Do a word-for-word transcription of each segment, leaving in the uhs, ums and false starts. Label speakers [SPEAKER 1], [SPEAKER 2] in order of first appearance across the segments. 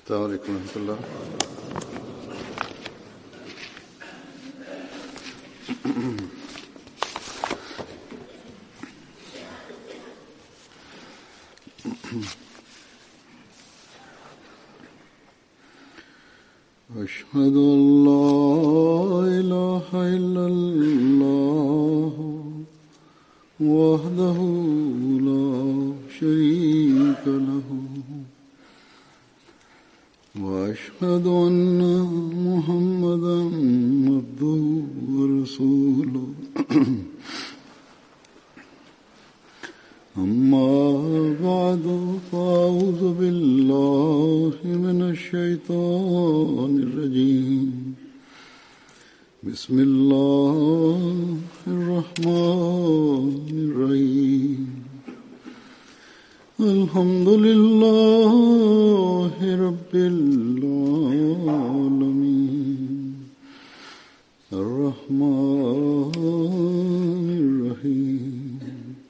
[SPEAKER 1] السلام عليكم ورحمة الله. أشهد أن لا إله إلا الله وحده لا شريك له وأشهد أن محمدا عبده ورسوله أما بعد فأعوذ بالله من الشيطان الرجيم بسم الله الرحمن الرحيم الحمد لله رب العالمين الرحمن الرحيم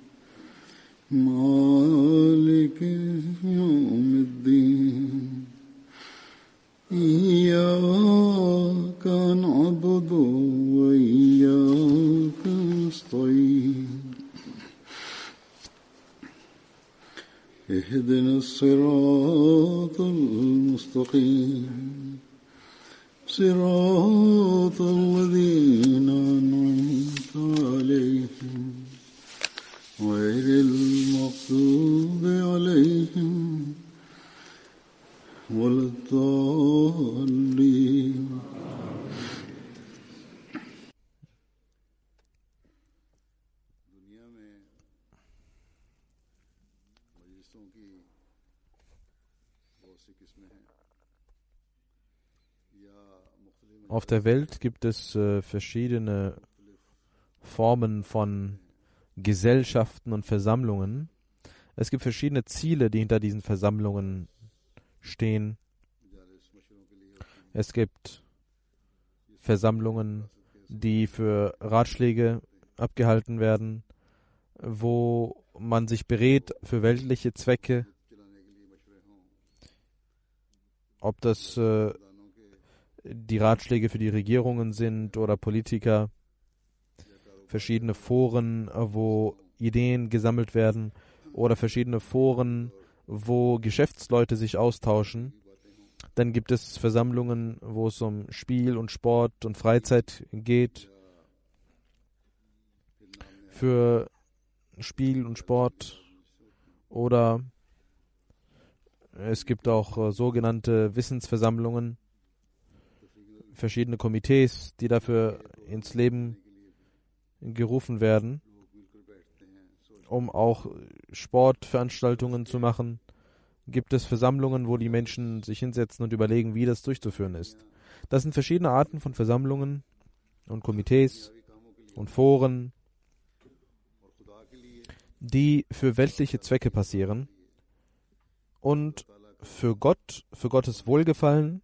[SPEAKER 1] مالك يوم الدين إياك نعبد وإياك نستعين اهدنا الصراط المستقيم صراط الذين أنعمت عليهم غير المغضوب عليهم ولا الضالين.
[SPEAKER 2] Auf der Welt gibt es äh, verschiedene Formen von Gesellschaften und Versammlungen. Es gibt verschiedene Ziele, die hinter diesen Versammlungen stehen. Es gibt Versammlungen, die für Ratschläge abgehalten werden, wo man sich berät für weltliche Zwecke, ob das äh, die Ratschläge für die Regierungen sind oder Politiker, verschiedene Foren, wo Ideen gesammelt werden oder verschiedene Foren, wo Geschäftsleute sich austauschen. Dann gibt es Versammlungen, wo es um Spiel und Sport und Freizeit geht. Für Spiel und Sport oder es gibt auch äh, sogenannte Wissensversammlungen, verschiedene Komitees, die dafür ins Leben gerufen werden, um auch Sportveranstaltungen zu machen. Gibt es Versammlungen, wo die Menschen sich hinsetzen und überlegen, wie das durchzuführen ist. Das sind verschiedene Arten von Versammlungen und Komitees und Foren, die für weltliche Zwecke passieren und für Gott, für Gottes Wohlgefallen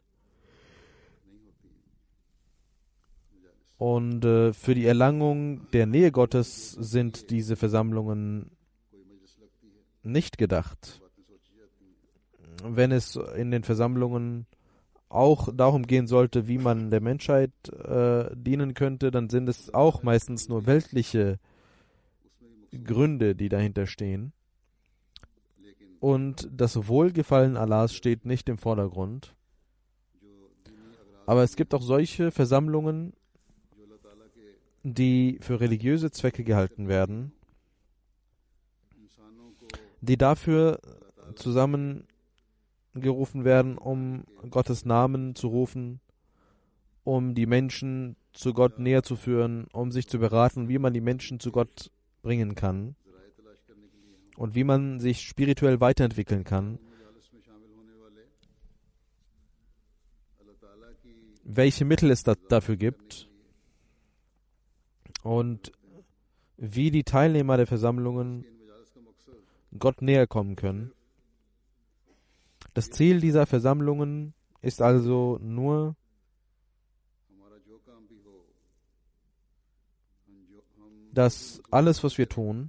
[SPEAKER 2] und äh, für die Erlangung der Nähe Gottes sind diese Versammlungen nicht gedacht. Wenn es in den Versammlungen auch darum gehen sollte, wie man der Menschheit äh, dienen könnte, dann sind es auch meistens nur weltliche Gründe, die dahinter stehen. Und das Wohlgefallen Allahs steht nicht im Vordergrund. Aber es gibt auch solche Versammlungen, die für religiöse Zwecke gehalten werden, die dafür zusammengerufen werden, um Gottes Namen zu rufen, um die Menschen zu Gott näher zu führen, um sich zu beraten, wie man die Menschen zu Gott bringen kann und wie man sich spirituell weiterentwickeln kann, welche Mittel es da, dafür gibt und wie die Teilnehmer der Versammlungen Gott näher kommen können. Das Ziel dieser Versammlungen ist also nur, dass alles, was wir tun,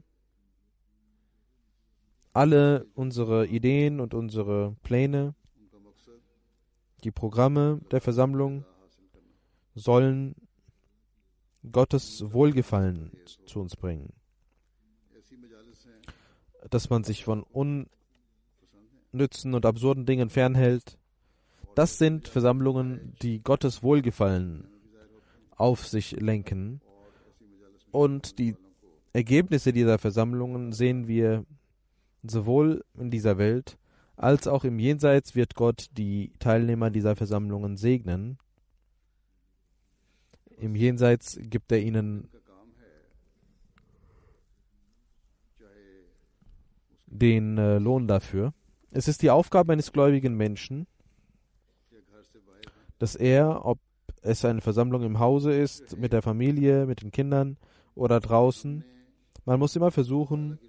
[SPEAKER 2] alle unsere Ideen und unsere Pläne Die Programme der Versammlung sollen Gottes Wohlgefallen zu uns bringen. Dass man sich von unnützen und absurden Dingen fernhält, das sind Versammlungen, die Gottes Wohlgefallen auf sich lenken. Und die Ergebnisse dieser Versammlungen sehen wir sowohl in dieser Welt als auch im Jenseits wird Gott die Teilnehmer dieser Versammlungen segnen. Im Jenseits gibt er ihnen den äh, Lohn dafür. Es ist die Aufgabe eines gläubigen Menschen, dass er, ob es eine Versammlung im Hause ist, mit der Familie, mit den Kindern oder draußen, man muss immer versuchen,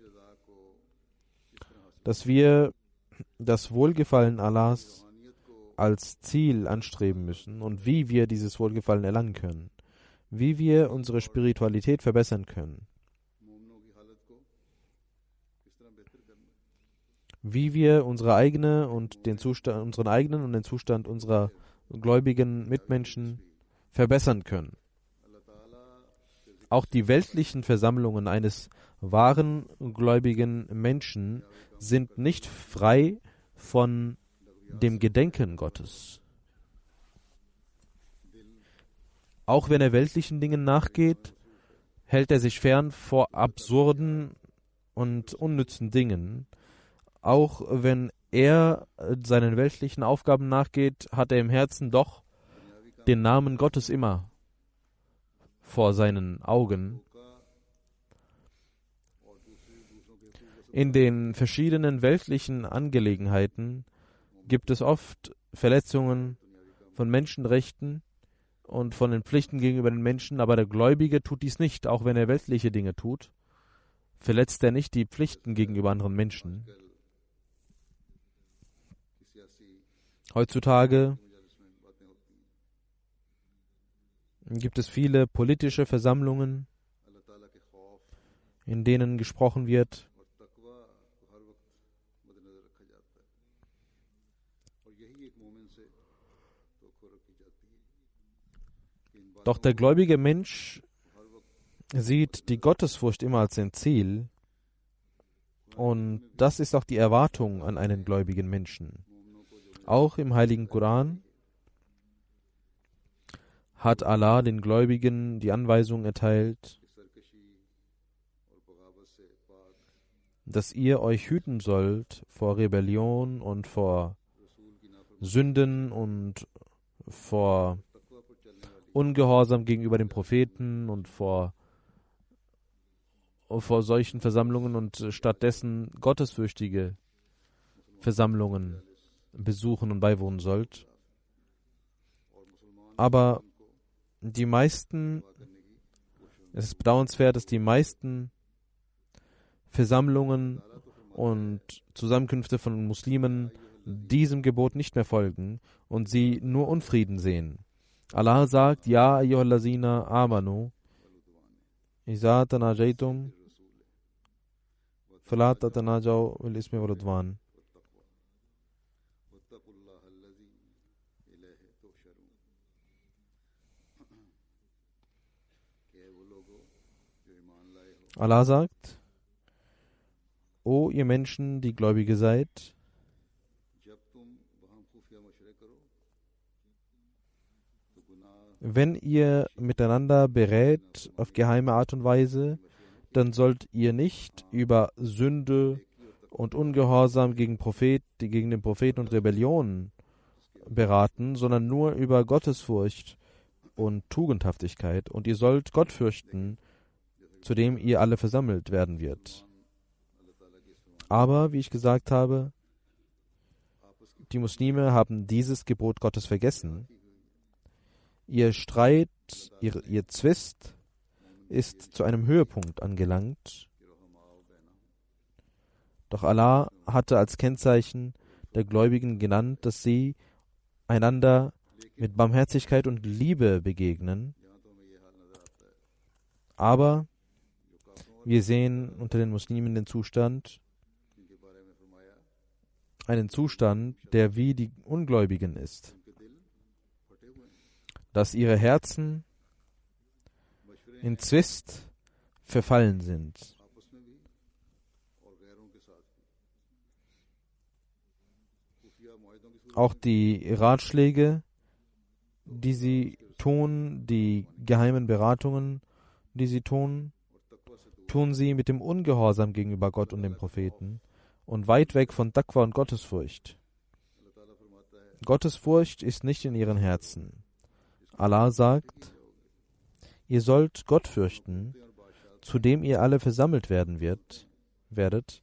[SPEAKER 2] dass wir das Wohlgefallen Allahs als Ziel anstreben müssen und wie wir dieses Wohlgefallen erlangen können, wie wir unsere Spiritualität verbessern können, wie wir unsere eigene und den Zustand, unseren eigenen und den Zustand unserer gläubigen Mitmenschen verbessern können. Auch die weltlichen Versammlungen eines wahren gläubigen Menschen sind nicht frei von dem Gedenken Gottes. Auch wenn er weltlichen Dingen nachgeht, hält er sich fern vor absurden und unnützen Dingen. Auch wenn er seinen weltlichen Aufgaben nachgeht, hat er im Herzen doch den Namen Gottes immer vor seinen Augen. In den verschiedenen weltlichen Angelegenheiten gibt es oft Verletzungen von Menschenrechten und von den Pflichten gegenüber den Menschen, aber der Gläubige tut dies nicht, auch wenn er weltliche Dinge tut, verletzt er nicht die Pflichten gegenüber anderen Menschen. Heutzutage gibt es viele politische Versammlungen, in denen gesprochen wird. Doch der gläubige Mensch sieht die Gottesfurcht immer als sein Ziel und das ist auch die Erwartung an einen gläubigen Menschen. Auch im Heiligen Koran hat Allah den Gläubigen die Anweisung erteilt, dass ihr euch hüten sollt vor Rebellion und vor Sünden und vor Ungehorsam gegenüber dem Propheten und vor, vor solchen Versammlungen und stattdessen gottesfürchtige Versammlungen besuchen und beiwohnen sollt. Aber die meisten, es ist bedauernswert, dass die meisten Versammlungen und Zusammenkünfte von Muslimen diesem Gebot nicht mehr folgen und sie nur Unfrieden sehen. Allah sagt, Ja, ayyuhallazina amanu, iza tanajaytum, fala tatanajaw bil ismi wal udwan. Allah sagt, O ihr Menschen, die Gläubige seid, wenn ihr miteinander berät auf geheime Art und Weise, dann sollt ihr nicht über Sünde und Ungehorsam gegen, Prophet, gegen den Propheten und Rebellion beraten, sondern nur über Gottesfurcht und Tugendhaftigkeit. Und ihr sollt Gott fürchten, zu dem ihr alle versammelt werden wird. Aber, wie ich gesagt habe, die Muslime haben dieses Gebot Gottes vergessen. Ihr Streit, ihr, ihr Zwist ist zu einem Höhepunkt angelangt. Doch Allah hatte als Kennzeichen der Gläubigen genannt, dass sie einander mit Barmherzigkeit und Liebe begegnen. Aber wir sehen unter den Muslimen den Zustand, einen Zustand, der wie die Ungläubigen ist. dass ihre Herzen in Zwist verfallen sind. Auch die Ratschläge, die sie tun, die geheimen Beratungen, die sie tun, tun sie mit dem Ungehorsam gegenüber Gott und dem Propheten und weit weg von Taqwa und Gottesfurcht. Gottesfurcht ist nicht in ihren Herzen. Allah sagt, ihr sollt Gott fürchten, zu dem ihr alle versammelt werden wird, werdet.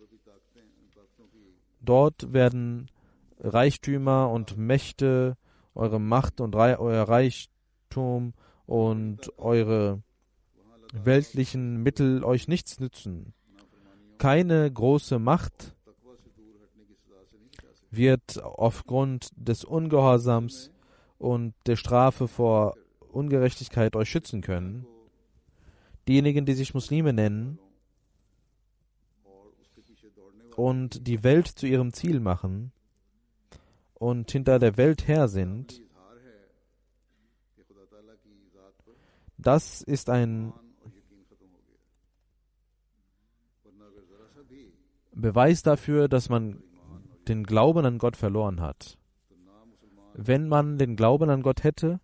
[SPEAKER 2] Dort werden Reichtümer und Mächte, eure Macht und Re- euer Reichtum und eure weltlichen Mittel euch nichts nützen. Keine große Macht wird aufgrund des Ungehorsams und der Strafe vor Ungerechtigkeit euch schützen können. Diejenigen, die sich Muslime nennen und die Welt zu ihrem Ziel machen und hinter der Welt her sind, das ist ein Beweis dafür, dass man den Glauben an Gott verloren hat. Wenn man den Glauben an Gott hätte,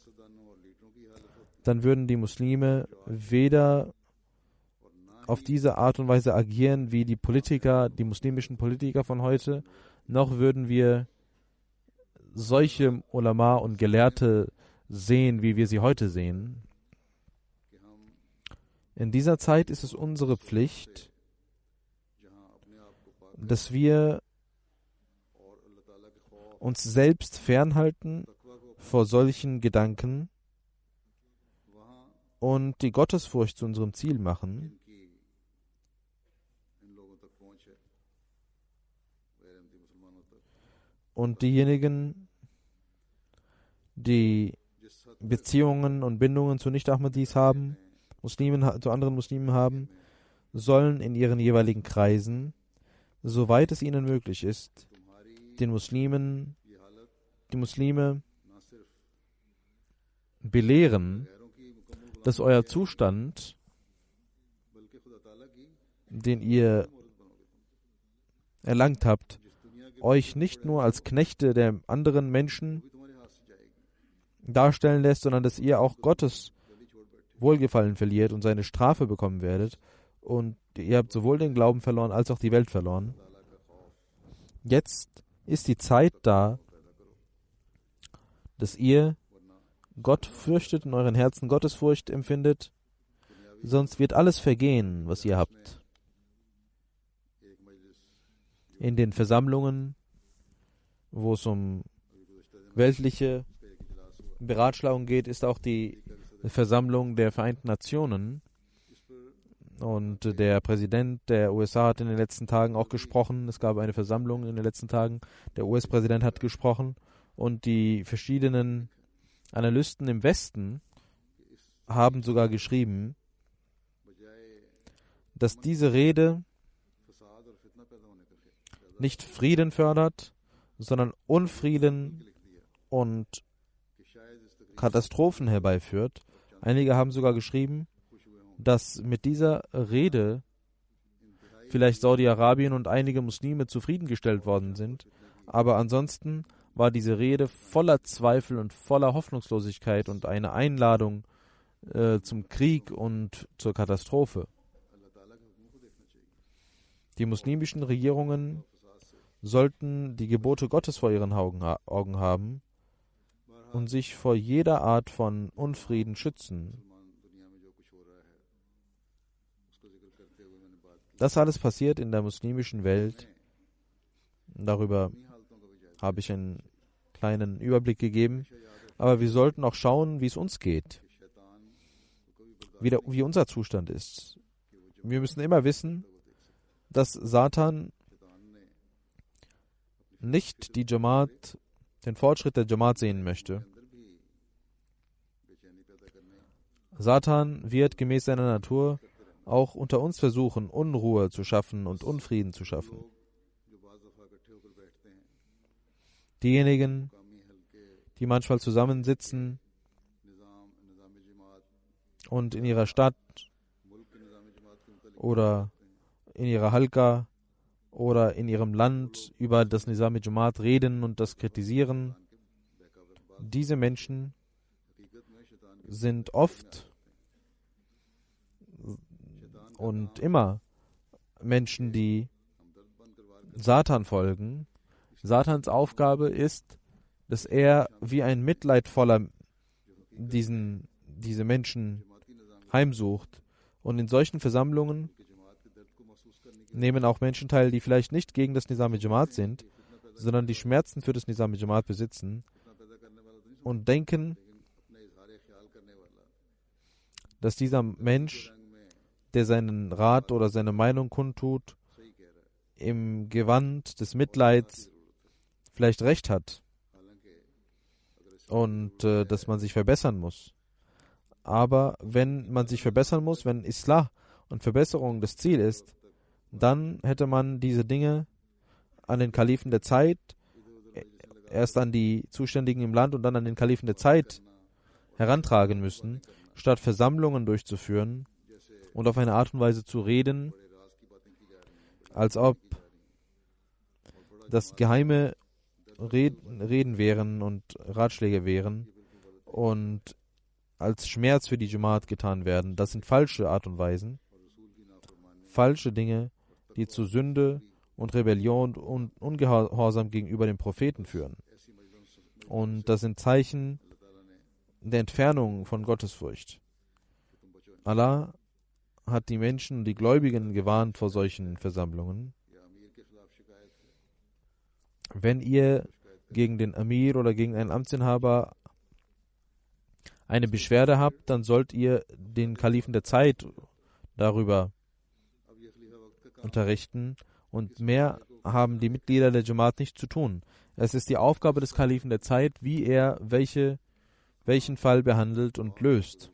[SPEAKER 2] dann würden die Muslime weder auf diese Art und Weise agieren wie die Politiker, die muslimischen Politiker von heute, noch würden wir solche Ulama und Gelehrte sehen, wie wir sie heute sehen. In dieser Zeit ist es unsere Pflicht, dass wir uns selbst fernhalten vor solchen Gedanken und die Gottesfurcht zu unserem Ziel machen. Und diejenigen, die Beziehungen und Bindungen zu Nicht-Ahmadis haben, Muslimen, zu anderen Muslimen haben, sollen in ihren jeweiligen Kreisen, soweit es ihnen möglich ist, den Muslimen, die Muslime belehren, dass euer Zustand, den ihr erlangt habt, euch nicht nur als Knechte der anderen Menschen darstellen lässt, sondern dass ihr auch Gottes Wohlgefallen verliert und seine Strafe bekommen werdet. Und ihr habt sowohl den Glauben verloren, als auch die Welt verloren. Jetzt ist die Zeit da, dass ihr Gott fürchtet, in euren Herzen Gottesfurcht empfindet, sonst wird alles vergehen, was ihr habt. In den Versammlungen, wo es um weltliche Beratschlagung geht, ist auch die Versammlung der Vereinten Nationen. Und der Präsident der U S A hat in den letzten Tagen auch gesprochen. Es gab eine Versammlung in den letzten Tagen. Der U S-Präsident hat gesprochen. Und die verschiedenen Analysten im Westen haben sogar geschrieben, dass diese Rede nicht Frieden fördert, sondern Unfrieden und Katastrophen herbeiführt. Einige haben sogar geschrieben, dass mit dieser Rede vielleicht Saudi-Arabien und einige Muslime zufriedengestellt worden sind, aber ansonsten war diese Rede voller Zweifel und voller Hoffnungslosigkeit und eine Einladung äh, zum Krieg und zur Katastrophe. Die muslimischen Regierungen sollten die Gebote Gottes vor ihren Augen, Augen haben und sich vor jeder Art von Unfrieden schützen. Das alles passiert in der muslimischen Welt. Darüber habe ich einen kleinen Überblick gegeben. Aber wir sollten auch schauen, wie es uns geht. Wie, der, wie unser Zustand ist. Wir müssen immer wissen, dass Satan nicht die Jamaat, den Fortschritt der Jamaat sehen möchte. Satan wird gemäß seiner Natur auch unter uns versuchen, Unruhe zu schaffen und Unfrieden zu schaffen. Diejenigen, die manchmal zusammensitzen und in ihrer Stadt oder in ihrer Halqa oder in ihrem Land über das Nizam-e-Jamaat reden und das kritisieren. Diese Menschen sind oft und immer Menschen, die Satan folgen. Satans Aufgabe ist, dass er wie ein mitleidvoller diesen, diese Menschen heimsucht. Und in solchen Versammlungen nehmen auch Menschen teil, die vielleicht nicht gegen das Nizam-e-Jamaat sind, sondern die Schmerzen für das Nizam-e-Jamaat besitzen und denken, dass dieser Mensch, der seinen Rat oder seine Meinung kundtut, im Gewand des Mitleids vielleicht recht hat und äh, dass man sich verbessern muss. Aber wenn man sich verbessern muss, wenn Islah und Verbesserung das Ziel ist, dann hätte man diese Dinge an den Kalifen der Zeit, erst an die Zuständigen im Land und dann an den Kalifen der Zeit herantragen müssen, statt Versammlungen durchzuführen und auf eine Art und Weise zu reden, als ob das geheime Reden wären und Ratschläge wären und als Schmerz für die Jamaat getan werden. Das sind falsche Art und Weisen, falsche Dinge, die zu Sünde und Rebellion und Ungehorsam gegenüber dem Propheten führen. Und das sind Zeichen der Entfernung von Gottesfurcht. Allah hat die Menschen, die Gläubigen gewarnt vor solchen Versammlungen. Wenn ihr gegen den Amir oder gegen einen Amtsinhaber eine Beschwerde habt, dann sollt ihr den Kalifen der Zeit darüber unterrichten und mehr haben die Mitglieder der Jamaat nicht zu tun. Es ist die Aufgabe des Kalifen der Zeit, wie er welche, welchen Fall behandelt und löst.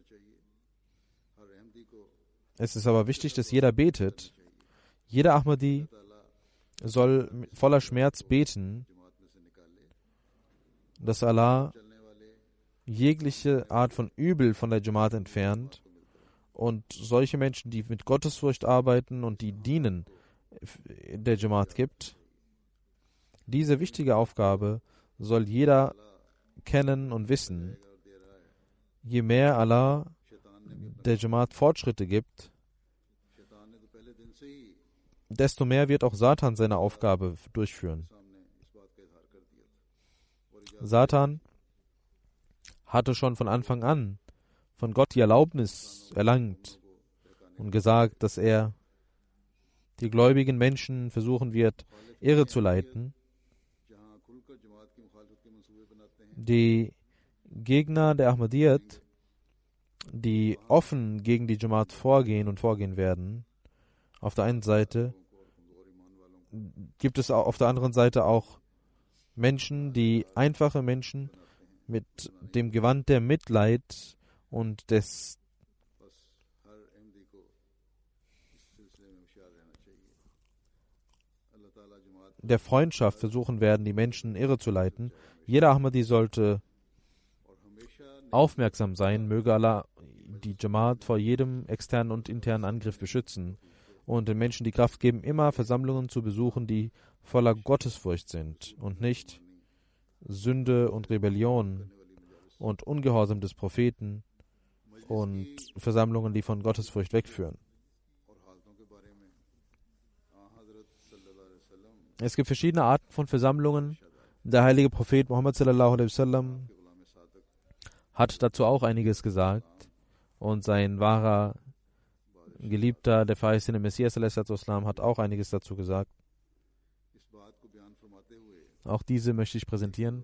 [SPEAKER 2] Es ist aber wichtig, dass jeder betet. Jeder Ahmadi soll voller Schmerz beten, dass Allah jegliche Art von Übel von der Jamaat entfernt und solche Menschen, die mit Gottesfurcht arbeiten und die dienen, der Jamaat gibt. Diese wichtige Aufgabe soll jeder kennen und wissen. Je mehr Allah der Jamaat Fortschritte gibt, desto mehr wird auch Satan seine Aufgabe durchführen. Satan hatte schon von Anfang an von Gott die Erlaubnis erlangt und gesagt, dass er die gläubigen Menschen versuchen wird, irre zu leiten. Die Gegner der Ahmadiyyat, die offen gegen die Jamaat vorgehen und vorgehen werden, auf der einen Seite gibt es auf der anderen Seite auch Menschen, die einfache Menschen mit dem Gewand der Mitleid und des der Freundschaft versuchen werden, die Menschen irre zu leiten. Jeder Ahmadi sollte aufmerksam sein, möge Allah die Jamaat vor jedem externen und internen Angriff beschützen und den Menschen die Kraft geben, immer Versammlungen zu besuchen, die voller Gottesfurcht sind und nicht Sünde und Rebellion und Ungehorsam des Propheten und Versammlungen, die von Gottesfurcht wegführen. Es gibt verschiedene Arten von Versammlungen. Der heilige Prophet Muhammad sallallahu alaihi wasallam hat dazu auch einiges gesagt und sein wahrer Geliebter, der verheißene Messias sallallahu alaihi wasallam, hat auch einiges dazu gesagt. Auch diese möchte ich präsentieren.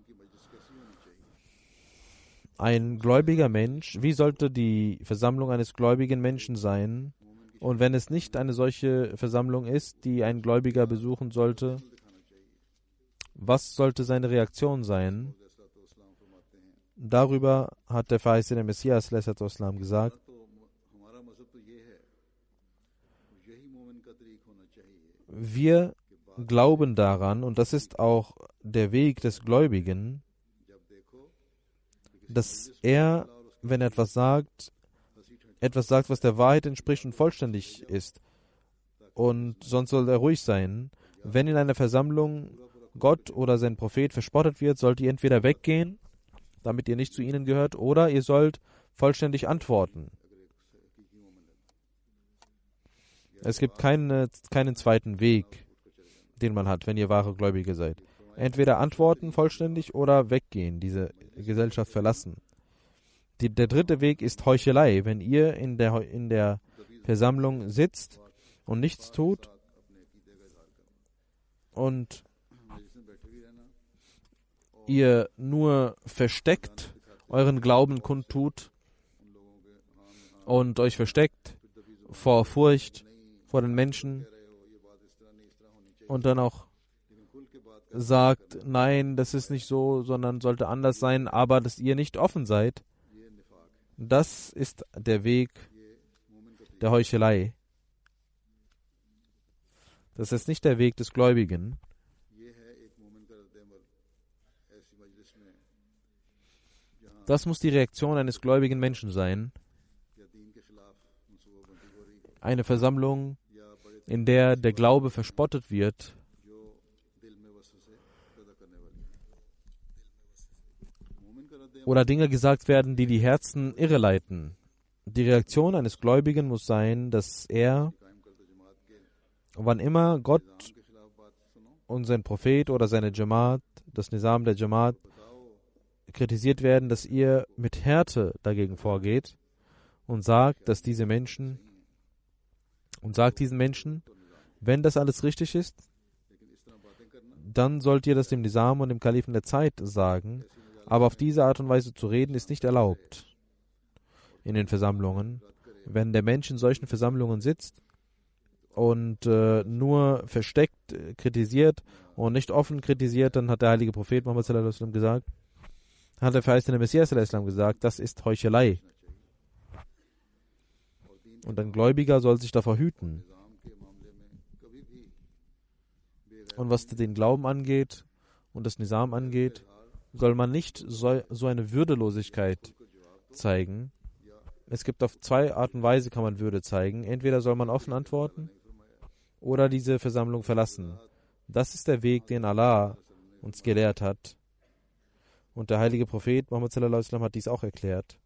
[SPEAKER 2] Ein gläubiger Mensch, wie sollte die Versammlung eines gläubigen Menschen sein? Und wenn es nicht eine solche Versammlung ist, die ein Gläubiger besuchen sollte, was sollte seine Reaktion sein? Darüber hat der verheißene Messias sallallahu alaihi wasallam gesagt: Wir glauben daran, und das ist auch der Weg des Gläubigen, dass er wenn er etwas sagt, etwas sagt, was der Wahrheit entspricht und vollständig ist. Und sonst soll er ruhig sein. Wenn in einer Versammlung Gott oder sein Prophet verspottet wird, sollt ihr entweder weggehen, damit ihr nicht zu ihnen gehört, oder ihr sollt vollständig antworten. Es gibt keine, keinen zweiten Weg, den man hat, wenn ihr wahre Gläubige seid. Entweder antworten vollständig oder weggehen, diese Gesellschaft verlassen. Die, der dritte Weg ist Heuchelei. Wenn ihr in der, in der Versammlung sitzt und nichts tut und ihr nur versteckt euren Glauben kundtut und euch versteckt vor Furcht vor den Menschen und dann auch sagt, nein, das ist nicht so, sondern sollte anders sein, aber dass ihr nicht offen seid, das ist der Weg der Heuchelei. Das ist nicht der Weg des Gläubigen. Das muss die Reaktion eines gläubigen Menschen sein. Eine Versammlung, in der der Glaube verspottet wird, oder Dinge gesagt werden, die die Herzen irreleiten. Die Reaktion eines Gläubigen muss sein, dass er, wann immer Gott und sein Prophet oder seine Jamaat, das Nizam der Jamaat, kritisiert werden, dass ihr mit Härte dagegen vorgeht und sagt, dass diese Menschen und sagt diesen Menschen, wenn das alles richtig ist, dann sollt ihr das dem Nizam und dem Kalifen der Zeit sagen, aber auf diese Art und Weise zu reden ist nicht erlaubt in den Versammlungen. Wenn der Mensch in solchen Versammlungen sitzt und äh, nur versteckt äh, kritisiert und nicht offen kritisiert, dann hat der heilige Prophet Muhammad sallallahu alaihi wasallam gesagt, hat der verheißene Messias sallallahu alaihi wasallam gesagt, das ist Heuchelei. Und ein Gläubiger soll sich davor hüten. Und was den Glauben angeht und das Nizam angeht, soll man nicht so, so eine Würdelosigkeit zeigen. Es gibt auf zwei Arten und Weise kann man Würde zeigen. Entweder soll man offen antworten oder diese Versammlung verlassen. Das ist der Weg, den Allah uns gelehrt hat. Und der heilige Prophet Muhammad sallallahu alaihi wasallam hat dies auch erklärt.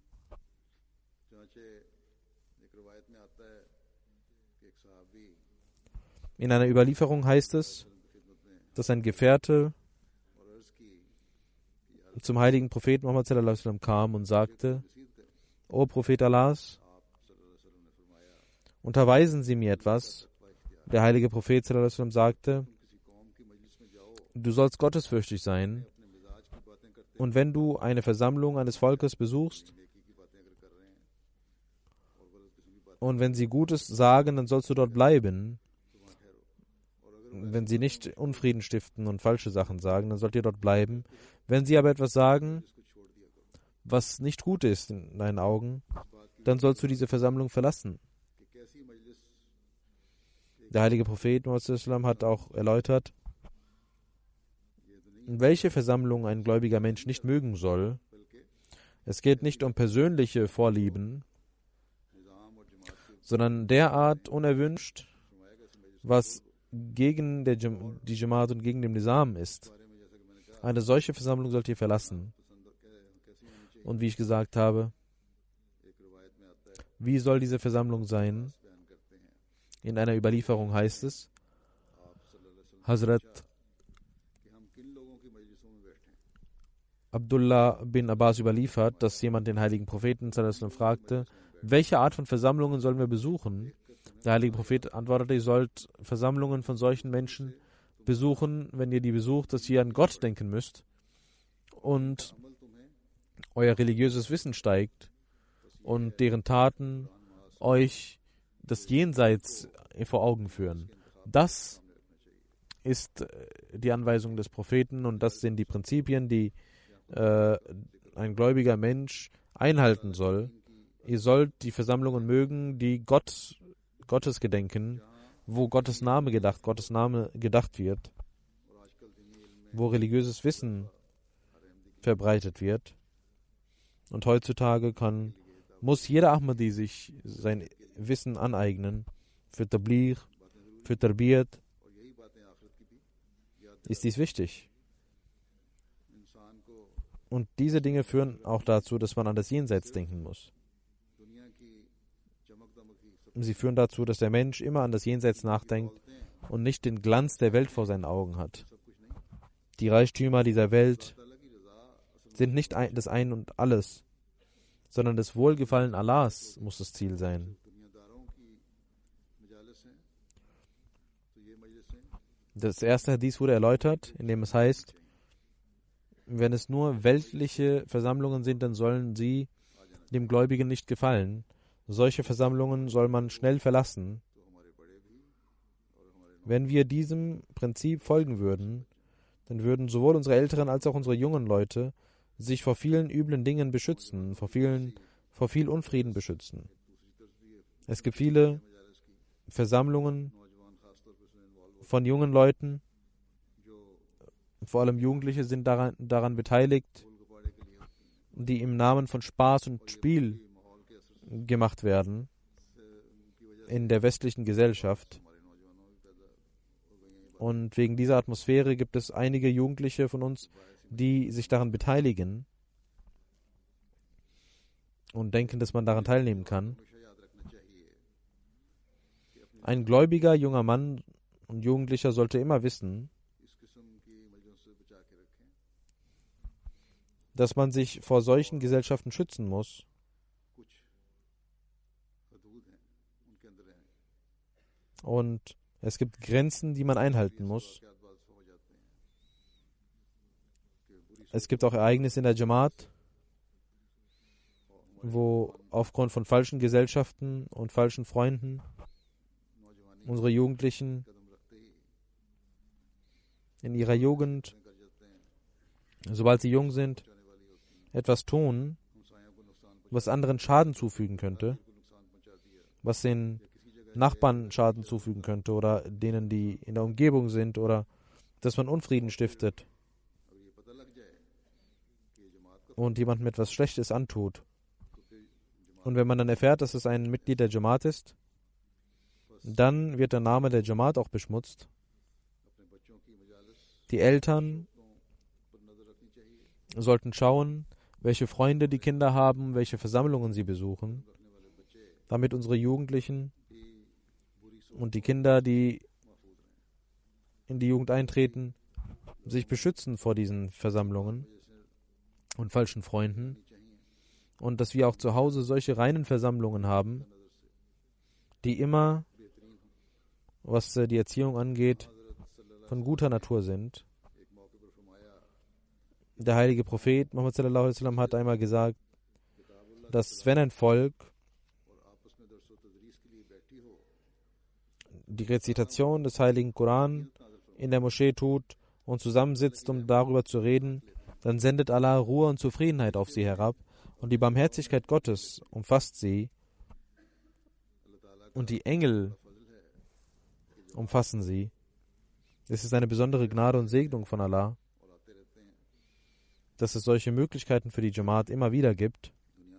[SPEAKER 2] In einer Überlieferung heißt es, dass ein Gefährte zum heiligen Propheten Muhammad sallallahu alaihi wasallam kam und sagte, O Prophet Allahs, unterweisen Sie mir etwas. Der heilige Prophet sallallahu alaihi wasallam sagte, du sollst gottesfürchtig sein und wenn du eine Versammlung eines Volkes besuchst und wenn sie Gutes sagen, dann sollst du dort bleiben. Wenn sie nicht Unfrieden stiften und falsche Sachen sagen, dann sollt ihr dort bleiben. Wenn sie aber etwas sagen, was nicht gut ist in deinen Augen, dann sollst du diese Versammlung verlassen. Der heilige Prophet Muhammad hat auch erläutert, welche Versammlung ein gläubiger Mensch nicht mögen soll. Es geht nicht um persönliche Vorlieben, sondern derart unerwünscht, was gegen der Jam- die Jamaat und gegen den Nizam ist. Eine solche Versammlung sollt ihr verlassen. Und wie ich gesagt habe, wie soll diese Versammlung sein? In einer Überlieferung heißt es, Hazrat Abdullah bin Abbas überliefert, dass jemand den heiligen Propheten sallallahu alaihi wasallam fragte, welche Art von Versammlungen sollen wir besuchen? Der heilige Prophet antwortete, ihr sollt Versammlungen von solchen Menschen besuchen, wenn ihr die besucht, dass ihr an Gott denken müsst und euer religiöses Wissen steigt und deren Taten euch das Jenseits vor Augen führen. Das ist die Anweisung des Propheten und das sind die Prinzipien, die äh, ein gläubiger Mensch einhalten soll. Ihr sollt die Versammlungen mögen, die Gott, Gottes gedenken, wo Gottes Name gedacht, Gottes Name gedacht wird, wo religiöses Wissen verbreitet wird. Und heutzutage kann, muss jeder Ahmadi sich sein Wissen aneignen. Für Tabligh, für Tarbiyat ist dies wichtig. Und diese Dinge führen auch dazu, dass man an das Jenseits denken muss. Sie führen dazu, dass der Mensch immer an das Jenseits nachdenkt und nicht den Glanz der Welt vor seinen Augen hat. Die Reichtümer dieser Welt sind nicht ein, das Ein und Alles, sondern das Wohlgefallen Allahs muss das Ziel sein. Das erste Hadith wurde erläutert, in dem es heißt, wenn es nur weltliche Versammlungen sind, dann sollen sie dem Gläubigen nicht gefallen. Solche Versammlungen soll man schnell verlassen. Wenn wir diesem Prinzip folgen würden, dann würden sowohl unsere älteren als auch unsere jungen Leute sich vor vielen üblen Dingen beschützen, vor vielen, vor viel Unfrieden beschützen. Es gibt viele Versammlungen von jungen Leuten, vor allem Jugendliche sind daran, daran beteiligt, die im Namen von Spaß und Spiel gemacht werden in der westlichen Gesellschaft. Und wegen dieser Atmosphäre gibt es einige Jugendliche von uns, die sich daran beteiligen und denken, dass man daran teilnehmen kann. Ein gläubiger junger Mann und Jugendlicher sollte immer wissen, dass man sich vor solchen Gesellschaften schützen muss. Und es gibt Grenzen, die man einhalten muss. Es gibt auch Ereignisse in der Jamaat, wo aufgrund von falschen Gesellschaften und falschen Freunden unsere Jugendlichen in ihrer Jugend, sobald sie jung sind, etwas tun, was anderen Schaden zufügen könnte, was den Nachbarn Schaden zufügen könnte oder denen, die in der Umgebung sind, oder dass man Unfrieden stiftet und jemandem etwas Schlechtes antut. Und wenn man dann erfährt, dass es ein Mitglied der Jamaat ist, dann wird der Name der Jamaat auch beschmutzt. Die Eltern sollten schauen, welche Freunde die Kinder haben, welche Versammlungen sie besuchen, damit unsere Jugendlichen und die Kinder, die in die Jugend eintreten, sich beschützen vor diesen Versammlungen und falschen Freunden, und dass wir auch zu Hause solche reinen Versammlungen haben, die immer, was die Erziehung angeht, von guter Natur sind. Der heilige Prophet Muhammad sallallahu alaihi wasallam hat einmal gesagt, dass wenn ein Volk die Rezitation des heiligen Koran in der Moschee tut und zusammensitzt, um darüber zu reden, dann sendet Allah Ruhe und Zufriedenheit auf sie herab, und die Barmherzigkeit Gottes umfasst sie und die Engel umfassen sie. Es ist eine besondere Gnade und Segnung von Allah, dass es solche Möglichkeiten für die Jamaat immer wieder gibt,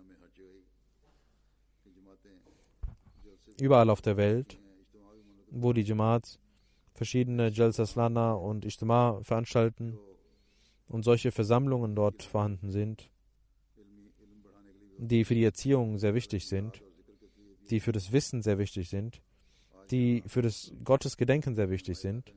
[SPEAKER 2] überall auf der Welt, wo die Jamaat verschiedene Jalsas Lana und Ijtima veranstalten und solche Versammlungen dort vorhanden sind, die für die Erziehung sehr wichtig sind, die für das Wissen sehr wichtig sind, die für das Gottesgedenken sehr wichtig sind.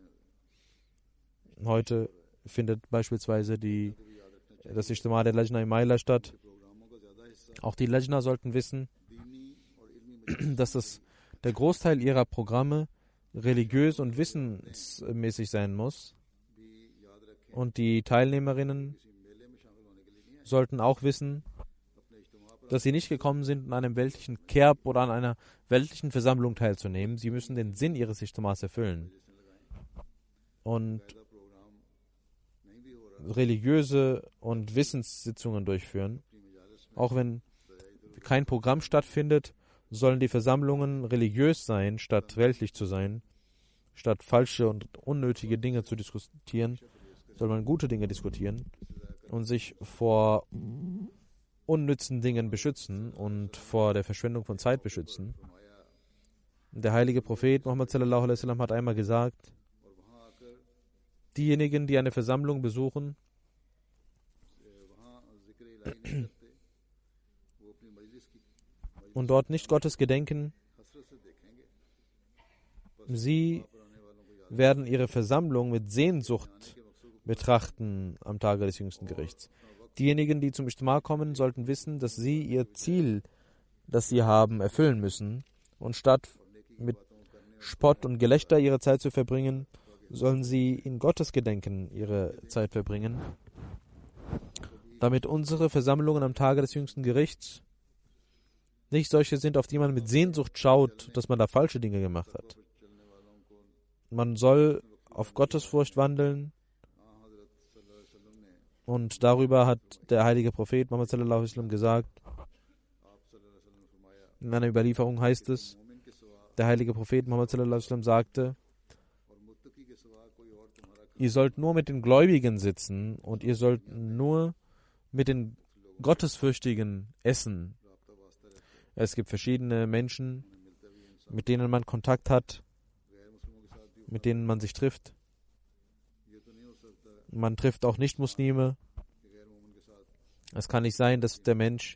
[SPEAKER 2] Heute findet beispielsweise die, das Ijtima der Lajna in Maila statt. Auch die Lajna sollten wissen, dass das, der Großteil ihrer Programme religiös und wissensmäßig sein muss. Und die Teilnehmerinnen sollten auch wissen, dass sie nicht gekommen sind, an einem weltlichen Kerb oder an einer weltlichen Versammlung teilzunehmen. Sie müssen den Sinn ihres Ijtimas erfüllen. Und religiöse und Wissenssitzungen durchführen. Auch wenn kein Programm stattfindet, sollen die Versammlungen religiös sein, statt weltlich zu sein. Statt falsche und unnötige Dinge zu diskutieren, soll man gute Dinge diskutieren und sich vor unnützen Dingen beschützen und vor der Verschwendung von Zeit beschützen. Der heilige Prophet Muhammad sallallahu alaihi wasallam hat einmal gesagt, diejenigen, die eine Versammlung besuchen und dort nicht Gottes gedenken, sie werden ihre Versammlung mit Sehnsucht betrachten am Tage des jüngsten Gerichts. Diejenigen, die zum Ijtima kommen, sollten wissen, dass sie ihr Ziel, das sie haben, erfüllen müssen. Und statt mit Spott und Gelächter ihre Zeit zu verbringen, sollen sie in Gottes Gedenken ihre Zeit verbringen, damit unsere Versammlungen am Tage des jüngsten Gerichts nicht solche sind, auf die man mit Sehnsucht schaut, dass man da falsche Dinge gemacht hat. Man soll auf Gottesfurcht wandeln, und darüber hat der heilige Prophet Muhammad sallallahu alaihi wasallam gesagt, in einer Überlieferung heißt es, der heilige Prophet Muhammad sallallahu alaihi wasallam sagte, ihr sollt nur mit den Gläubigen sitzen und ihr sollt nur mit den Gottesfürchtigen essen. Es gibt verschiedene Menschen, mit denen man Kontakt hat, mit denen man sich trifft. Man trifft auch Nicht-Muslime. Es kann nicht sein, dass der Mensch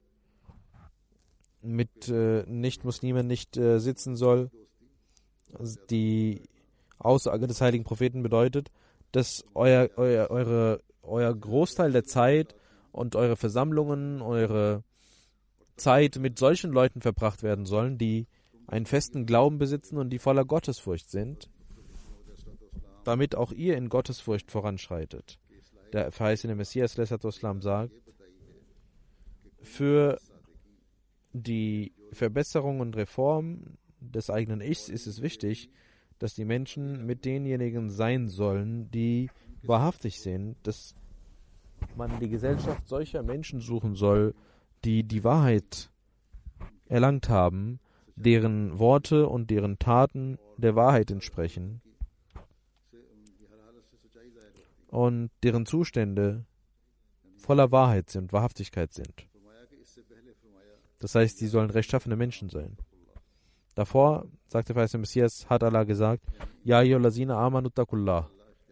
[SPEAKER 2] mit äh, Nicht-Muslimen nicht äh, sitzen soll. Also die Aussage des heiligen Propheten bedeutet, dass euer, euer, eure, euer Großteil der Zeit und eure Versammlungen, eure Zeit mit solchen Leuten verbracht werden sollen, die einen festen Glauben besitzen und die voller Gottesfurcht sind, damit auch ihr in Gottesfurcht voranschreitet. Der verheißene Messias sallallahu sagt, für die Verbesserung und Reform des eigenen Ichs ist es wichtig, dass die Menschen mit denjenigen sein sollen, die wahrhaftig sind, dass man die Gesellschaft solcher Menschen suchen soll, die die Wahrheit erlangt haben, deren Worte und deren Taten der Wahrheit entsprechen und deren Zustände voller Wahrheit sind, Wahrhaftigkeit sind. Das heißt, sie sollen rechtschaffene Menschen sein. Davor, sagte der Messias, hat Allah gesagt, Ja ayyuhallazina amanu takullah.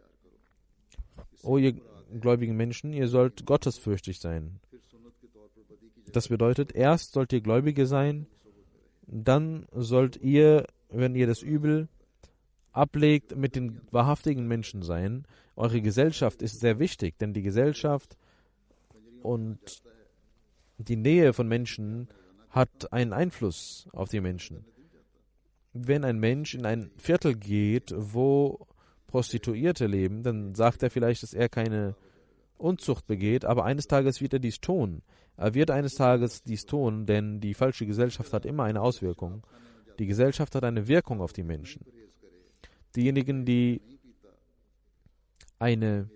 [SPEAKER 2] O ihr gläubigen Menschen, ihr sollt gottesfürchtig sein. Das bedeutet, erst sollt ihr Gläubige sein, dann sollt ihr, wenn ihr das Übel ablegt, mit den wahrhaftigen Menschen sein. Eure Gesellschaft ist sehr wichtig, denn die Gesellschaft und die Nähe von Menschen hat einen Einfluss auf die Menschen. Wenn ein Mensch in ein Viertel geht, wo Prostituierte leben, dann sagt er vielleicht, dass er keine Unzucht begeht, aber eines Tages wird er dies tun. Er wird eines Tages dies tun, denn die falsche Gesellschaft hat immer eine Auswirkung. Die Gesellschaft hat eine Wirkung auf die Menschen. Diejenigen, die eine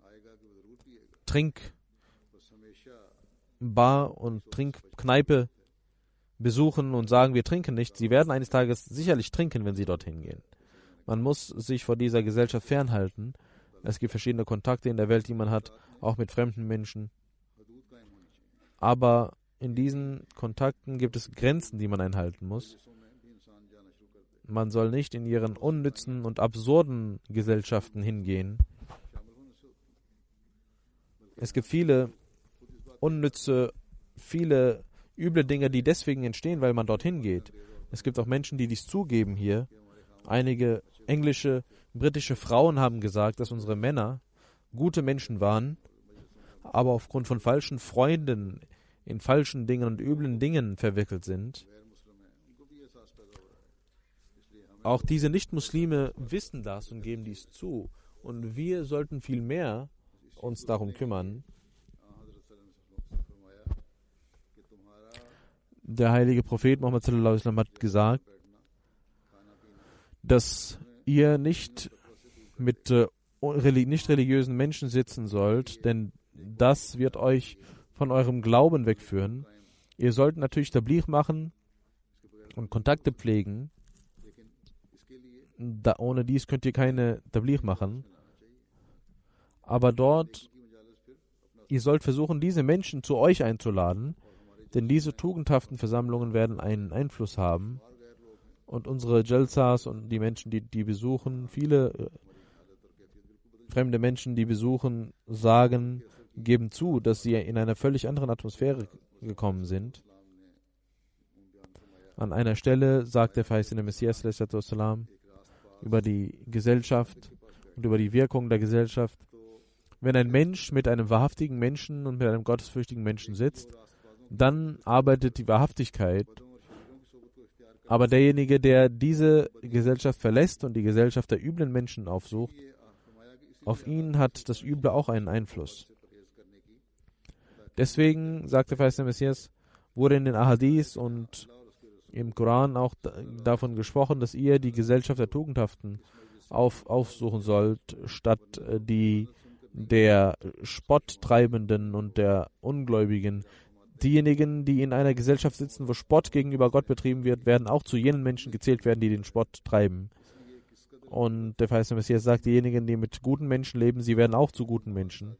[SPEAKER 2] Trinkbar und Trinkkneipe besuchen und sagen, wir trinken nicht, sie werden eines Tages sicherlich trinken, wenn sie dorthin gehen. Man muss sich vor dieser Gesellschaft fernhalten. Es gibt verschiedene Kontakte in der Welt, die man hat, auch mit fremden Menschen. Aber in diesen Kontakten gibt es Grenzen, die man einhalten muss. Man soll nicht in ihren unnützen und absurden Gesellschaften hingehen. Es gibt viele unnütze, viele üble Dinge, die deswegen entstehen, weil man dorthin geht. Es gibt auch Menschen, die dies zugeben hier. Einige englische, britische Frauen haben gesagt, dass unsere Männer gute Menschen waren, aber aufgrund von falschen Freunden in falschen Dingen und üblen Dingen verwickelt sind. Auch diese Nicht-Muslime wissen das und geben dies zu. Und wir sollten viel mehr uns darum kümmern. Der heilige Prophet Muhammad sallallahu alaihi wasallam hat gesagt, dass ihr nicht mit äh, nicht religiösen Menschen sitzen sollt, denn das wird euch von eurem Glauben wegführen. Ihr sollt natürlich Tabligh machen und Kontakte pflegen. Da, ohne dies könnt ihr keine Tabligh machen. Aber dort, ihr sollt versuchen, diese Menschen zu euch einzuladen Denn diese tugendhaften Versammlungen werden einen Einfluss haben. Und unsere Jalsas und die Menschen, die die besuchen, viele äh, fremde Menschen, die besuchen, sagen, geben zu, dass sie in einer völlig anderen Atmosphäre gekommen sind. An einer Stelle sagt der verheißene Messias salam, über die Gesellschaft und über die Wirkung der Gesellschaft. Wenn ein Mensch mit einem wahrhaftigen Menschen und mit einem gottesfürchtigen Menschen sitzt, dann arbeitet die Wahrhaftigkeit. Aber derjenige, der diese Gesellschaft verlässt und die Gesellschaft der üblen Menschen aufsucht, auf ihn hat das Üble auch einen Einfluss. Deswegen, sagt der verheißene Messias, wurde in den Ahadith und im Koran auch davon gesprochen, dass ihr die Gesellschaft der Tugendhaften auf, aufsuchen sollt, statt die der Spotttreibenden und der Ungläubigen. Diejenigen, die in einer Gesellschaft sitzen, wo Spott gegenüber Gott betrieben wird, werden auch zu jenen Menschen gezählt werden, die den Spott treiben. Und der verheißene Messias sagt, diejenigen, die mit guten Menschen leben, sie werden auch zu guten Menschen.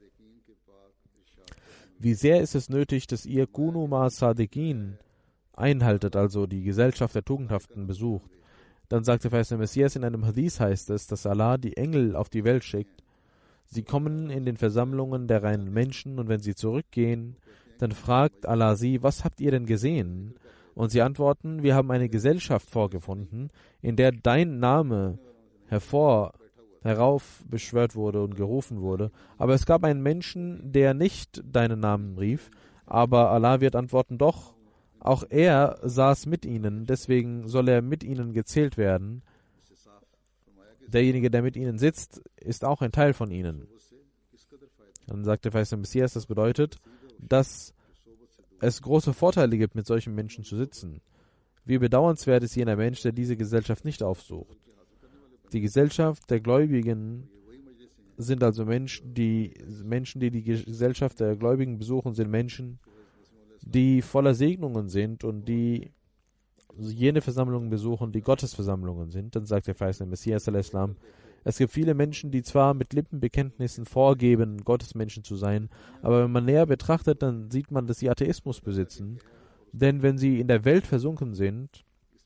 [SPEAKER 2] Wie sehr ist es nötig, dass ihr Kunu ma Sadiqin einhaltet, also die Gesellschaft der Tugendhaften besucht. Dann sagt der verheißene Messias, in einem Hadith heißt es, dass Allah die Engel auf die Welt schickt. Sie kommen in den Versammlungen der reinen Menschen und wenn sie zurückgehen, dann fragt Allah sie, was habt ihr denn gesehen? Und sie antworten, wir haben eine Gesellschaft vorgefunden, in der dein Name hervor, heraufbeschwört wurde und gerufen wurde. Aber es gab einen Menschen, der nicht deinen Namen rief, aber Allah wird antworten, doch, auch er saß mit ihnen, deswegen soll er mit ihnen gezählt werden. Derjenige, der mit ihnen sitzt, ist auch ein Teil von ihnen. Dann sagt der verheißene Messias, das bedeutet, dass es große Vorteile gibt, mit solchen Menschen zu sitzen. Wie bedauernswert ist jener Mensch, der diese Gesellschaft nicht aufsucht. Die Gesellschaft der Gläubigen sind also Menschen, die Menschen, die die Gesellschaft der Gläubigen besuchen, sind Menschen, die voller Segnungen sind und die jene Versammlungen besuchen, die Gottesversammlungen sind. Dann sagt der verheißene Messias al-Islam, es gibt viele Menschen, die zwar mit Lippenbekenntnissen vorgeben, Gottesmenschen zu sein, aber wenn man näher betrachtet, dann sieht man, dass sie Atheismus besitzen. Denn wenn sie in der Welt versunken sind,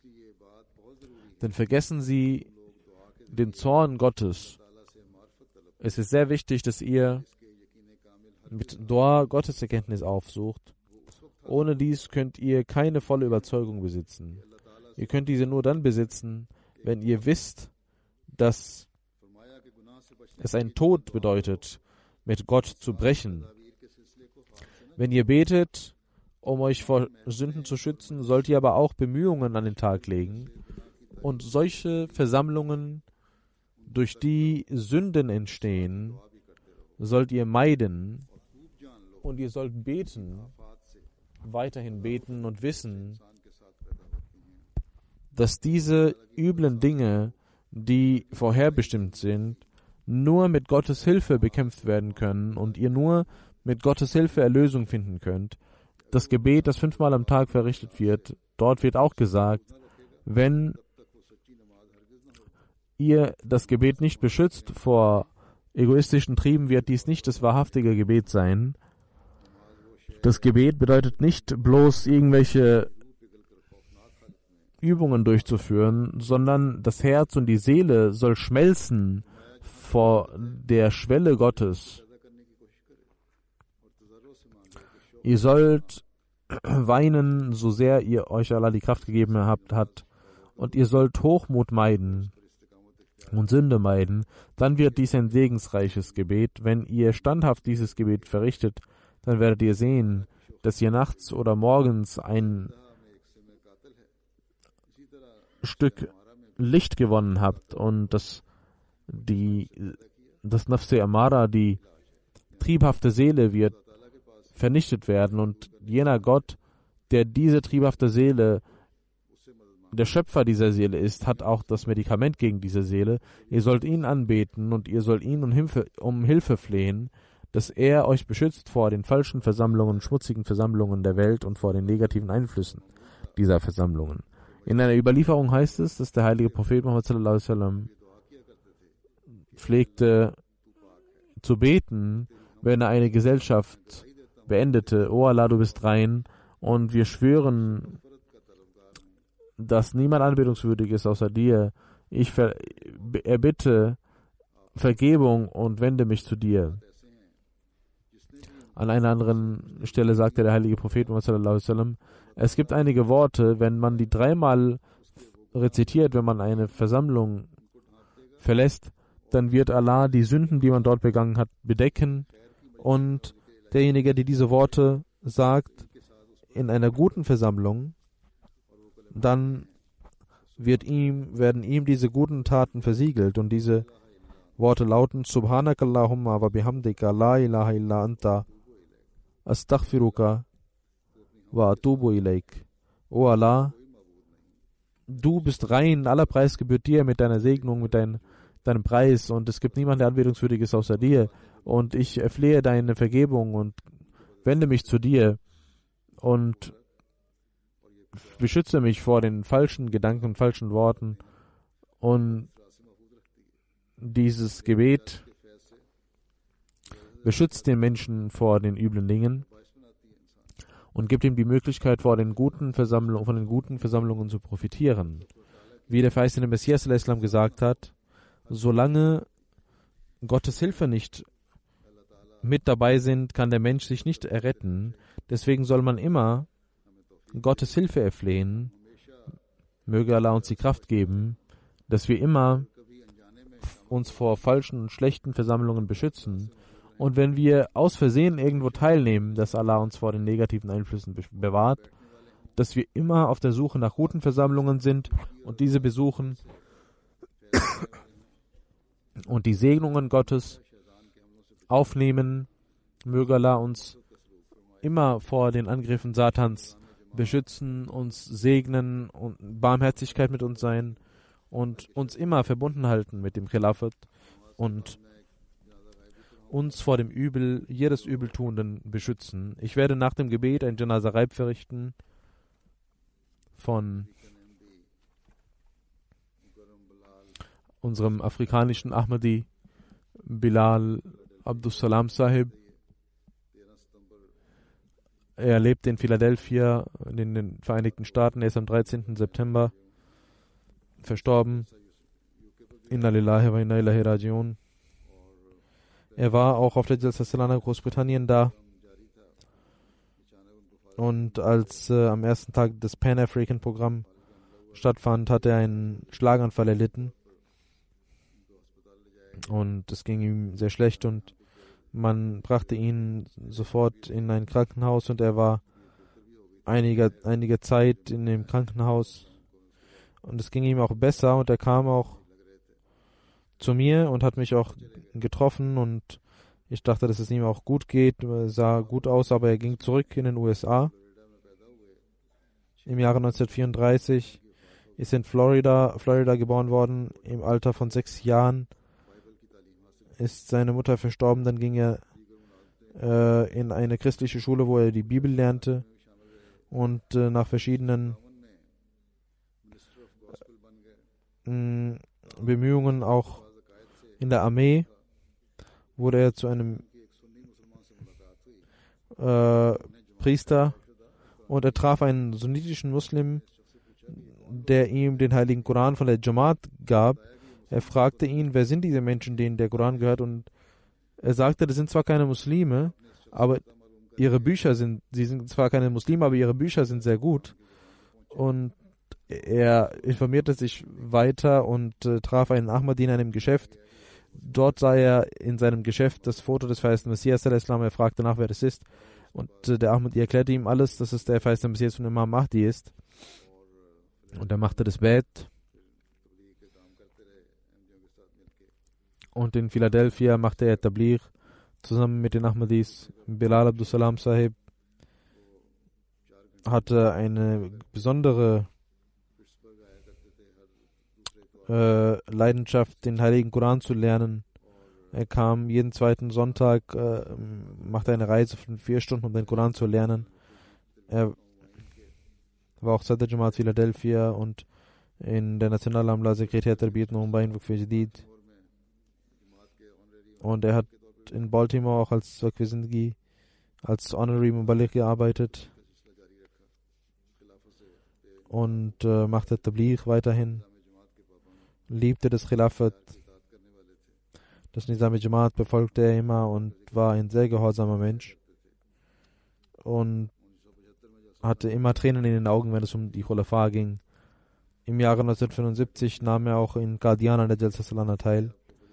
[SPEAKER 2] dann vergessen sie den Zorn Gottes. Es ist sehr wichtig, dass ihr mit Dua Gotteserkenntnis aufsucht. Ohne dies könnt ihr keine volle Überzeugung besitzen. Ihr könnt diese nur dann besitzen, wenn ihr wisst, dass es einen Tod bedeutet, mit Gott zu brechen. Wenn ihr betet, um euch vor Sünden zu schützen, sollt ihr aber auch Bemühungen an den Tag legen. Und solche Versammlungen, durch die Sünden entstehen, sollt ihr meiden. Und ihr sollt beten, weiterhin beten und wissen, dass diese üblen Dinge, die vorherbestimmt sind, nur mit Gottes Hilfe bekämpft werden können und ihr nur mit Gottes Hilfe Erlösung finden könnt. Das Gebet, das fünfmal am Tag verrichtet wird, dort wird auch gesagt, wenn ihr das Gebet nicht beschützt vor egoistischen Trieben, wird dies nicht das wahrhaftige Gebet sein. Das Gebet bedeutet nicht bloß irgendwelche Übungen durchzuführen, sondern das Herz und die Seele soll schmelzen vor der Schwelle Gottes. Ihr sollt weinen, so sehr ihr euch Allah die Kraft gegeben habt, hat, und ihr sollt Hochmut meiden und Sünde meiden. Dann wird dies ein segensreiches Gebet. Wenn ihr standhaft dieses Gebet verrichtet, dann werdet ihr sehen, dass ihr nachts oder morgens ein Stück Licht gewonnen habt und dass die, das Nafse Amara, die triebhafte Seele, wird vernichtet werden und jener Gott, der diese triebhafte Seele, der Schöpfer dieser Seele ist, hat auch das Medikament gegen diese Seele. Ihr sollt ihn anbeten und ihr sollt ihn um Hilfe, um Hilfe flehen, dass er euch beschützt vor den falschen Versammlungen, schmutzigen Versammlungen der Welt und vor den negativen Einflüssen dieser Versammlungen. In einer Überlieferung heißt es, dass der heilige Prophet Muhammad sallallahu alaihi wasallam pflegte zu beten, wenn er eine Gesellschaft beendete: O Allah, du bist rein Und wir schwören, dass niemand anbetungswürdig ist außer dir. Ich ver- erbitte Vergebung und wende mich zu dir. An einer anderen Stelle sagte der heilige Prophet Muhammad sallallahu alaihi wasallam, es gibt einige Worte, wenn man die dreimal rezitiert, wenn man eine Versammlung verlässt, dann wird Allah die Sünden, die man dort begangen hat, bedecken, und derjenige, der diese Worte sagt in einer guten Versammlung, dann wird ihm, werden ihm diese guten Taten versiegelt, und diese Worte lauten: Subhanakallahumma wa bihamdika la ilaha illa anta astaghfiruka wa atubu ilaik. O Allah, du bist rein, aller Preis gebührt dir mit deiner Segnung, mit dein, deinem Preis, und es gibt niemanden, der anbetungswürdig ist außer dir, und ich erflehe deine Vergebung und wende mich zu dir und beschütze mich vor den falschen Gedanken und falschen Worten. Und dieses Gebet beschützt den Menschen vor den üblen Dingen und gibt ihm die Möglichkeit, vor den guten Versammlungen, von den guten Versammlungen zu profitieren. Wie der verheißene Messias sallallahu alaihi wasallam gesagt hat, solange Gottes Hilfe nicht mit dabei sind, kann der Mensch sich nicht erretten. Deswegen soll man immer Gottes Hilfe erflehen. Möge Allah uns die Kraft geben, dass wir immer uns vor falschen und schlechten Versammlungen beschützen. Und wenn wir aus Versehen irgendwo teilnehmen, dass Allah uns vor den negativen Einflüssen be- bewahrt, dass wir immer auf der Suche nach guten Versammlungen sind und diese besuchen und die Segnungen Gottes aufnehmen. Möge Allah uns immer vor den Angriffen Satans beschützen, uns segnen und Barmherzigkeit mit uns sein und uns immer verbunden halten mit dem Khilafat und uns vor dem Übel, jedes Übeltuenden beschützen. Ich werde nach dem Gebet ein Janaza Raib verrichten von unserem afrikanischen Ahmadi Bilal Abdus Salam Sahib. Er lebt in Philadelphia in den Vereinigten Staaten. Er ist am dreizehnten September verstorben. Inna lillahi wa inna ilaihi rajiun. Er war auch auf der Jalsa Salana Großbritannien da. Und als äh, am ersten Tag des Pan-African-Programm stattfand, hat er einen Schlaganfall erlitten. Und es ging ihm sehr schlecht und man brachte ihn sofort in ein Krankenhaus und er war einige, einige Zeit in dem Krankenhaus. Und es ging ihm auch besser und er kam auch zu mir und hat mich auch getroffen und ich dachte, dass es ihm auch gut geht. Er sah gut aus, aber er ging zurück in den U S A. Im Jahre neunzehnhundertvierunddreißig ist er in Florida, Florida geboren worden. Im Alter von sechs Jahren ist seine Mutter verstorben. Dann ging er äh, in eine christliche Schule, wo er die Bibel lernte. Und äh, nach verschiedenen äh, Bemühungen auch in der Armee wurde er zu einem äh, Priester und er traf einen sunnitischen Muslim, der ihm den heiligen Koran von der Jamaat gab. Er fragte ihn, wer sind diese Menschen, denen der Koran gehört, und er sagte, das sind zwar keine Muslime, aber ihre Bücher sind, sie sind zwar keine Muslime, aber ihre Bücher sind sehr gut. Und er informierte sich weiter und äh, traf einen Ahmadi in einem Geschäft. Dort sah er in seinem Geschäft das Foto des verheißten Messias sallallahu alaihi wasallam. Er fragte nach, wer das ist. Und äh, der Ahmadi erklärte ihm alles, dass es der verheißene Messias von Imam Mahdi ist. Und er machte das Bett. Und in Philadelphia machte er Tabligh zusammen mit den Ahmadis. Bilal Abdus Salam Sahib hatte eine besondere äh, Leidenschaft, den heiligen Koran zu lernen. Er kam jeden zweiten Sonntag, äh, machte eine Reise von vier Stunden, um den Koran zu lernen. Er war auch Sadr Jamaat Philadelphia und in der National Amla Sekretär Tarbiyat Mumbai Waqf Jadid. Und er hat in Baltimore auch als Waqf Zindagi, als Honorary Mubaligh gearbeitet. und äh, machte Tabligh weiterhin, liebte das Khilafat, das Nizam-e-Jamaat befolgte er immer und war ein sehr gehorsamer Mensch und hatte immer Tränen in den Augen, wenn es um die Khulafa ging. Im Jahre neunzehnhundertfünfundsiebzig nahm er auch in Qadian an der Jalsa Salana teil.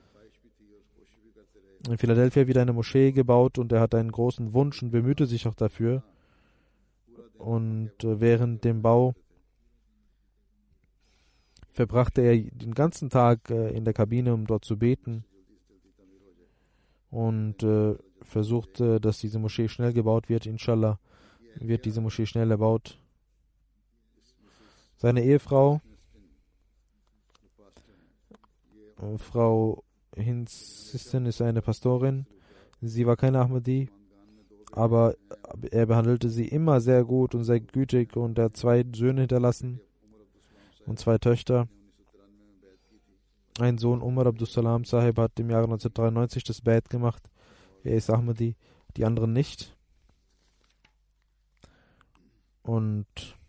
[SPEAKER 2] In Philadelphia wieder eine Moschee gebaut und er hatte einen großen Wunsch und bemühte sich auch dafür. Und äh, während dem Bau verbrachte er den ganzen Tag äh, in der Kabine, um dort zu beten und äh, versuchte, dass diese Moschee schnell gebaut wird. Inshallah wird diese Moschee schnell erbaut. Seine Ehefrau, äh, Frau Hinsisten, ist eine Pastorin. Sie war keine Ahmadi, aber er behandelte sie immer sehr gut und sehr gütig und er hat zwei Söhne hinterlassen und zwei Töchter. Ein Sohn, Umar Abdus Salam Sahib, hat im Jahre neunzehnhundertdreiundneunzig das Bait gemacht. Er ist Ahmadi, die anderen nicht. Und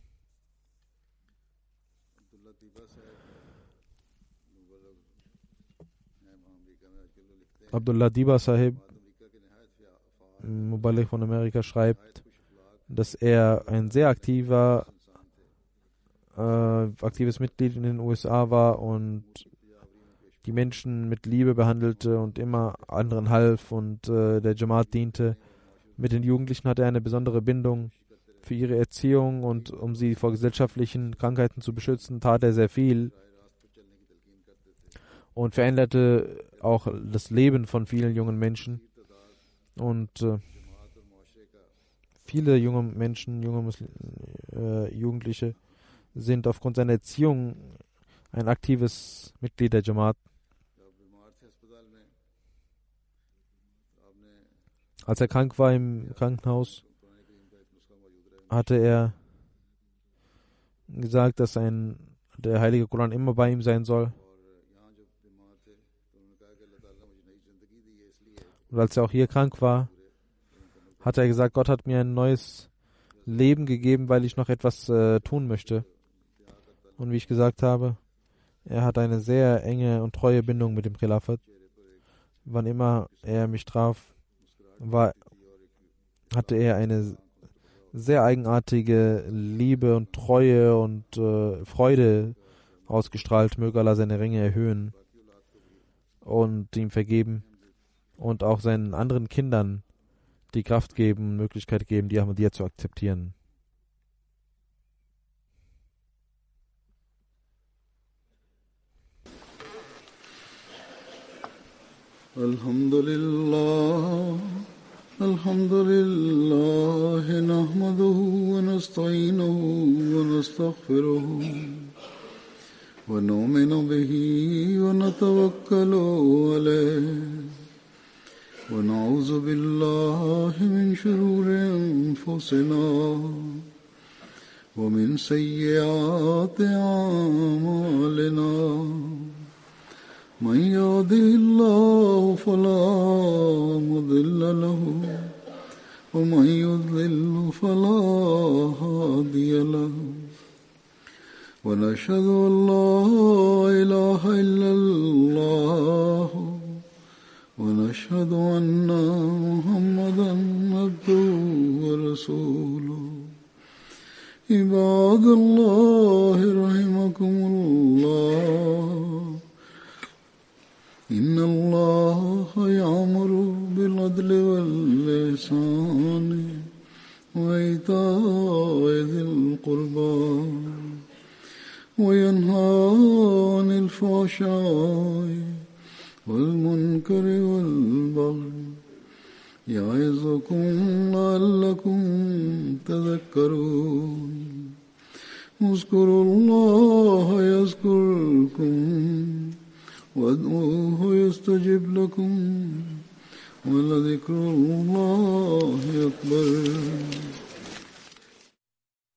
[SPEAKER 2] Abdullah Diba Sahib, Mubaligh von Amerika, schreibt, dass er ein sehr aktiver, äh, aktives Mitglied in den U S A war und die Menschen mit Liebe behandelte und immer anderen half und äh, der Jamaat diente. Mit den Jugendlichen hatte er eine besondere Bindung. Für ihre Erziehung und um sie vor gesellschaftlichen Krankheiten zu beschützen, tat er sehr viel und veränderte auch das Leben von vielen jungen Menschen. Und äh, viele junge Menschen, junge Muslim, äh, Jugendliche sind aufgrund seiner Erziehung ein aktives Mitglied der Jamaat. Als er krank war im Krankenhaus, hatte er gesagt, dass ein, der heilige Koran immer bei ihm sein soll. Und als er auch hier krank war, hat er gesagt, Gott hat mir ein neues Leben gegeben, weil ich noch etwas äh, tun möchte. Und wie ich gesagt habe, er hat eine sehr enge und treue Bindung mit dem Khilafat. Wann immer er mich traf, war, hatte er eine sehr eigenartige Liebe und Treue und äh, Freude ausgestrahlt. Möge Allah seine Ringe erhöhen und ihm vergeben und auch seinen anderen Kindern die Kraft geben, Möglichkeit geben, die Ahmadiyya zu akzeptieren.
[SPEAKER 1] Alhamdulillah. الحمد لله نحمده ونستعينه ونستغفره ونؤمن به ونتوكل عليه ونعوذ بالله من شرور أنفسنا ومن سيئات أعمالنا من يهده الله فلا مضل له ومن يضلل فلا هادي له ونشهد أن لا إله إلا الله ونشهد أن محمدا عبده ورسوله عباد الله رحمكم الله إن الله يأمر بالعدل والإحسان وإيتاء ذي القربى وينهى عن الفحشاء والمنكر والبغي يعظكم لعلكم تذكرون اذكروا الله يذكركم وادعوه يستجب لكم ولذكر الله أكبر.